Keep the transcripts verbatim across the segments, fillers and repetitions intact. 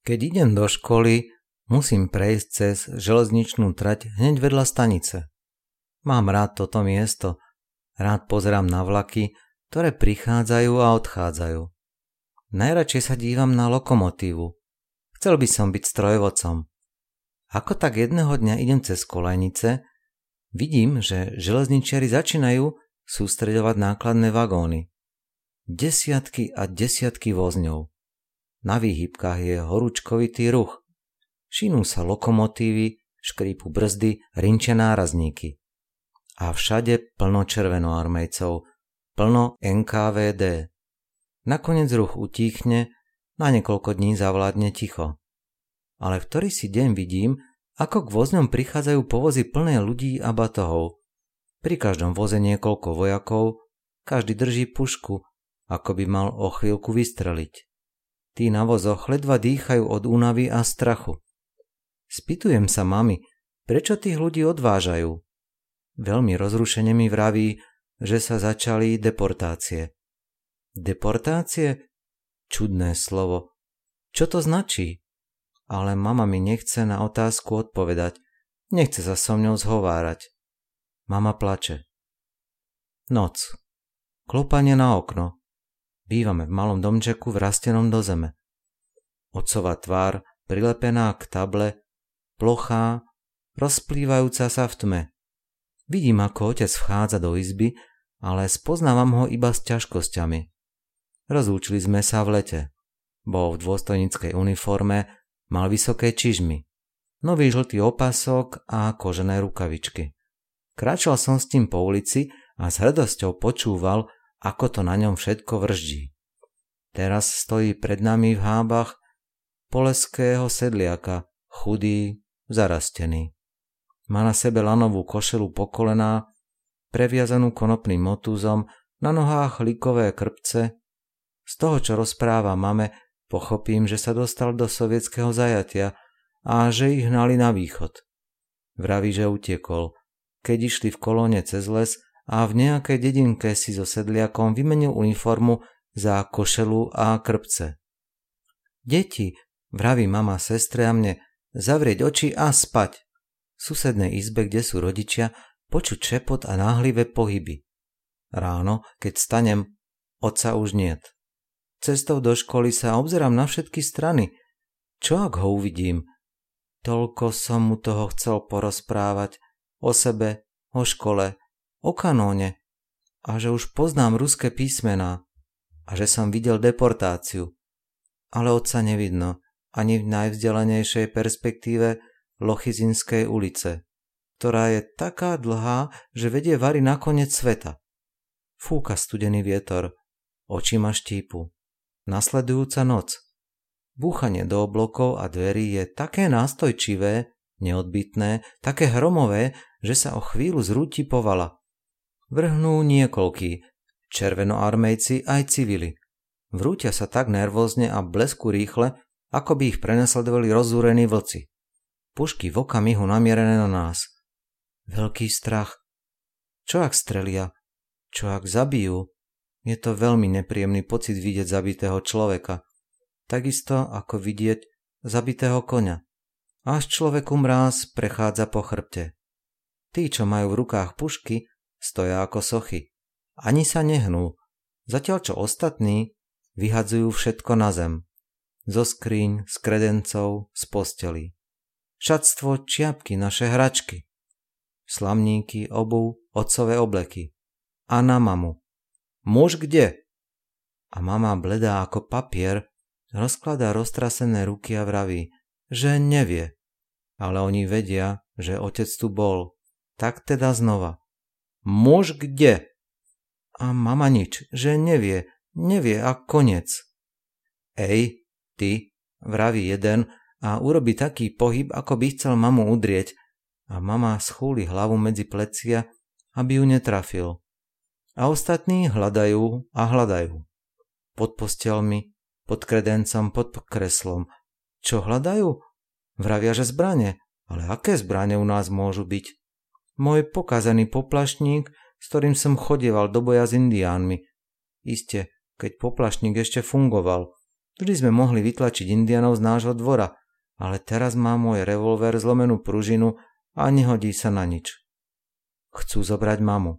Keď idem do školy, musím prejsť cez železničnú trať hneď vedľa stanice. Mám rád toto miesto, rád pozerám na vlaky, ktoré prichádzajú a odchádzajú. Najradšej sa dívam na lokomotívu. Chcel by som byť strojvodcom. Ako tak jedného dňa idem cez kolejnice, vidím, že železničiari začínajú sústreďovať nákladné vagóny. Desiatky a desiatky vozňov. Na výhybkách je horúčkovitý ruch. Šinú sa lokomotívy, škrípu brzdy, rinčia nárazníky. A všade plno červenoarmejcov, plno en ká vé dé. Nakoniec ruch utíchne, na niekoľko dní zavládne ticho. Ale v ktorý si deň vidím, ako k vozňom prichádzajú povozy plné ľudí a batohov. Pri každom voze niekoľko vojakov, každý drží pušku, ako by mal o chvíľku vystreliť. Tí na vozoch ledva dýchajú od únavy a strachu. Spýtujem sa mami, prečo tých ľudí odvážajú. Veľmi rozrušene mi vraví, že sa začali deportácie. Deportácie? Čudné slovo. Čo to značí? Ale mama mi nechce na otázku odpovedať. Nechce sa so mňou zhovárať. Mama plače. Noc. Klopanie na okno. Bývame v malom domčeku vrastenom do zeme. Otcova tvár, prilepená k table, plochá, rozplývajúca sa v tme. Vidím, ako otec vchádza do izby, ale spoznávam ho iba s ťažkosťami. Rozlúčili sme sa v lete. Bol v dôstojníckej uniforme, mal vysoké čižmy, nový žltý opasok a kožené rukavičky. Kráčal som s tým po ulici a s hrdosťou počúval, ako to na ňom všetko vrždí. Teraz stojí pred nami v hábach poleského sedliaka, chudý, zarastený. Má na sebe lanovú košelu po kolená, previazanú konopným motúzom, na nohách likové krpce. Z toho, čo rozpráva mame, pochopím, že sa dostal do sovietskeho zajatia a že ich hnali na východ. Vraví, že utiekol, keď išli v kolóne cez les a v nejakej dedinke si so sedliakom vymenil uniformu za košelu a krpce. Deti, vraví mama sestre a mne, zavrieť oči a spať. V susednej izbe, kde sú rodičia, počuť šepot a náhlivé pohyby. Ráno, keď stanem, otca už niet. Cestou do školy sa obzerám na všetky strany. Čo ak ho uvidím? Toľko som mu toho chcel porozprávať. O sebe, o škole, o kanóne. A že už poznám ruské písmená. A že som videl deportáciu. Ale otca nevidno, ani v najvzdelanejšej perspektíve Lochyzinskej ulice, ktorá je taká dlhá, že vedie Vary na koniec sveta. Fúka studený vietor, oči ma štípu. Nasledujúca noc. Búchanie do oblokov a dverí je také nástojčivé, neodbytné, také hromové, že sa o chvíľu zrúti povala. Vrhnú niekoľkí, červenoarmejci aj civili. Vrútia sa tak nervózne a blesku rýchle, ako by ich prenasledovali rozúrení vlci. Pušky v okamihu namierené na nás. Veľký strach. Čo ak strelia? Čo ak zabijú? Je to veľmi nepríjemný pocit vidieť zabitého človeka. Takisto ako vidieť zabitého koňa. Až človeku mráz prechádza po chrbte. Tí, čo majú v rukách pušky, stoja ako sochy. Ani sa nehnú. Zatiaľ čo ostatní vyhadzujú všetko na zem. Zo skríň, z kredencov, z postelí. Šatstvo, čiapky, naše hračky. Slamníky, obuv, otcové obleky. A na mamu. Muž kde? A mama bledá ako papier, rozkladá roztrasené ruky a vraví, že nevie. Ale oni vedia, že otec tu bol. Tak teda znova. Muž kde? A mama nič, že nevie, nevie a koniec. Ej, ty, vraví jeden a urobí taký pohyb, ako by chcel mamu udrieť. A mama schúli hlavu medzi plecia, aby ju netrafil. A ostatní hľadajú a hľadajú. Pod postelmi, pod kredencom, pod kreslom. Čo hľadajú? Vravia, že zbrane. Ale aké zbrane u nás môžu byť? Môj pokazaný poplašník, s ktorým som chodieval do boja s indiánmi. Iste, keď poplašník ešte fungoval. Vždy sme mohli vytlačiť Indiánov z nášho dvora, ale teraz má môj revolver zlomenú pružinu a nehodí sa na nič. Chcú zobrať mamu.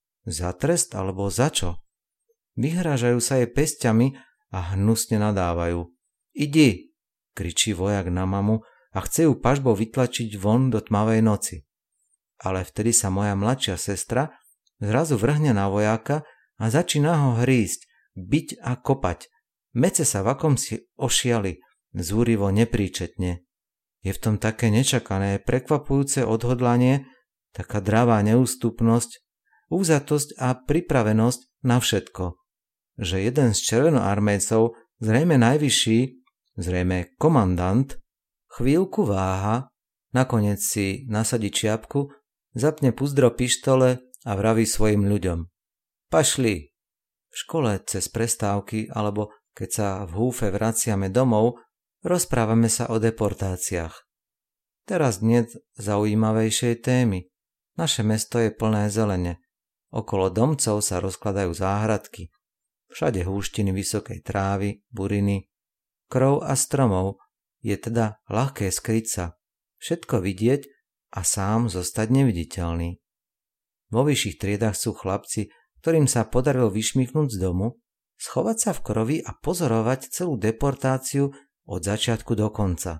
Za trest alebo za čo? Vyhrážajú sa jej pesťami a hnusne nadávajú. Idi, kričí vojak na mamu a chce ju pažbou vytlačiť von do tmavej noci. Ale vtedy sa moja mladšia sestra zrazu vrhne na vojáka a začína ho hrísť, byť a kopať. Mece sa v akomsi ošiali, zúrivo nepríčetne. Je v tom také nečakané, prekvapujúce odhodlanie, taká dravá neústupnosť, úzatosť a pripravenosť na všetko, že jeden z červenoarmécov, zrejme najvyšší, zrejme komandant, chvíľku váha, nakoniec si nasadí čiapku, zapne púzdro pištole a vraví svojim ľuďom. Pašli! V škole cez prestávky alebo keď sa v húfe vraciame domov, rozprávame sa o deportáciách. Teraz nie zaujímavejšej témy. Naše mesto je plné zelene. Okolo domcov sa rozkladajú záhradky. Všade húštiny vysokej trávy, buriny, krov a stromov. Je teda ľahké skryť sa, všetko vidieť a sám zostať neviditeľný. Vo vyšších triedách sú chlapci, ktorým sa podarilo vyšmyknúť z domu, schovať sa v krovi a pozorovať celú deportáciu od začiatku do konca.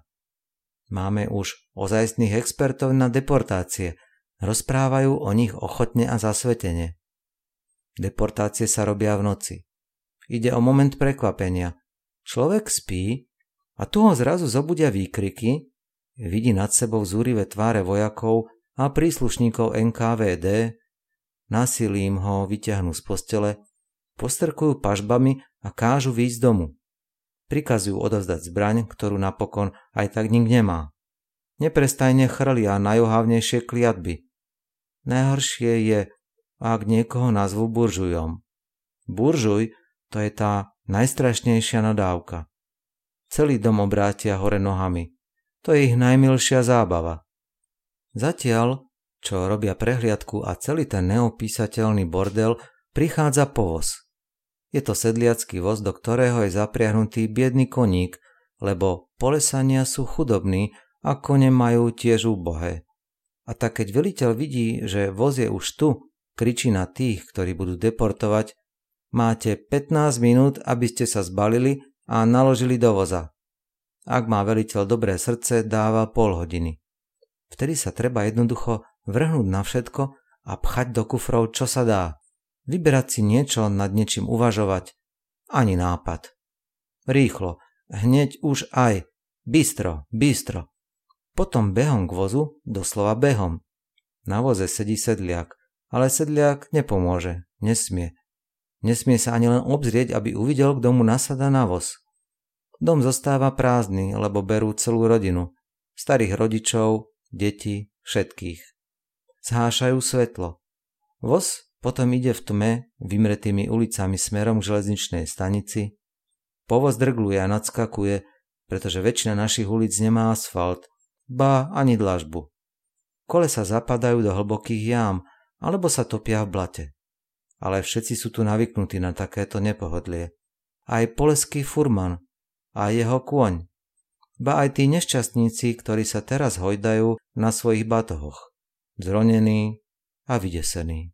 Máme už ozajstných expertov na deportácie, rozprávajú o nich ochotne a zasvetene. Deportácie sa robia v noci. Ide o moment prekvapenia. Človek spí a tu ho zrazu zobudia výkriky, vidí nad sebou zúrivé tváre vojakov a príslušníkov en ká vé dé, násilím ho vyťahnú z postele, postrkujú pažbami a kážu výjsť z domu. Prikazujú odovzdať zbraň, ktorú napokon aj tak nik nemá. Neprestajne chrlia najohavnejšie kliatby. Najhoršie je, ak niekoho nazvú buržujom. Buržuj, to je tá najstrašnejšia nadávka. Celý dom obrátia hore nohami. To je ich najmilšia zábava. Zatiaľ, čo robia prehliadku a celý ten neopísateľný bordel, prichádza povoz. Je to sedliacky voz, do ktorého je zapriahnutý biedný koník, lebo polesania sú chudobní a kone majú tiež úbohé. A tak keď veliteľ vidí, že voz je už tu, kričí na tých, ktorí budú deportovať, máte pätnásť minút, aby ste sa zbalili a naložili do voza. Ak má veliteľ dobré srdce, dáva pol hodiny. Vtedy sa treba jednoducho vrhnúť na všetko a pchať do kufrov, čo sa dá. Vyberať si niečo, nad niečím uvažovať. Ani nápad. Rýchlo, hneď už aj. Bystro, bystro. Potom behom k vozu, doslova behom. Na voze sedí sedliak, ale sedliak nepomôže, nesmie. Nesmie sa ani len obzrieť, aby uvidel, kto mu nasadá na voz. Dom zostáva prázdny, lebo berú celú rodinu. Starých rodičov, deti, všetkých. Zhášajú svetlo. Voz potom ide v tme vymretými ulicami smerom k železničnej stanici. Povoz drgluje a nadskakuje, pretože väčšina našich ulic nemá asfalt, ba ani dlažbu. Kolesa zapadajú do hlbokých jám, alebo sa topia v blate. Ale všetci sú tu navyknutí na takéto nepohodlie. Aj poleský furman a jeho kôň. Ba aj tí nešťastníci, ktorí sa teraz hojdajú na svojich batohoch. Zronení a vydesení.